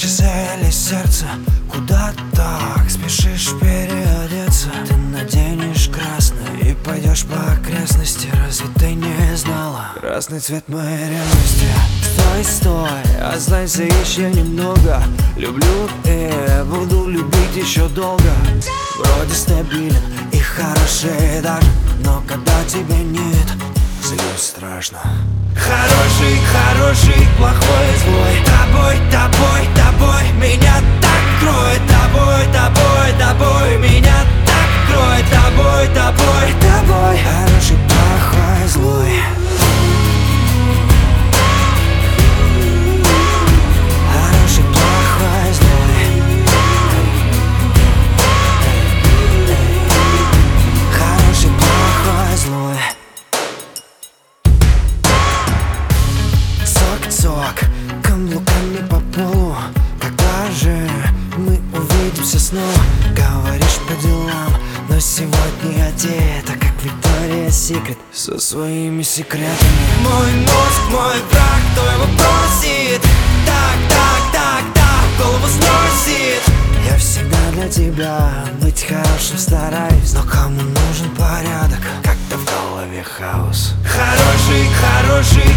цели сердца. Куда так спешишь переодеться? Ты наденешь красное и пойдешь по окрестности. Разве ты не знала? Красный цвет моей ревности. Стой, стой, останься еще немного. Люблю и буду любить еще долго. Вроде стабилен и хороший даже, но когда тебя нет, злюсь страшно. Хороший, хороший, плохой, злой. Тобой, тобой, тобой меня так кроет. Тобой, тобой, тобой меня так кроет. Тобой, тобой, тобой. Хороший, плохой, злой. Хороший, плохой, злой. Хороший, плохой, злой. Цок-цок, каблуками по полу. Когда же мы увидимся снова? Говоришь по делам, но сегодня одета как Виктория Секрет со своими секретами. Мой мозг, мой враг, кто его просит? Так, так, так, так, голову сносит. Я всегда для тебя быть хорошим стараюсь, но кому нужен порядок? Как-то в голове хаос. Хороший, хороший,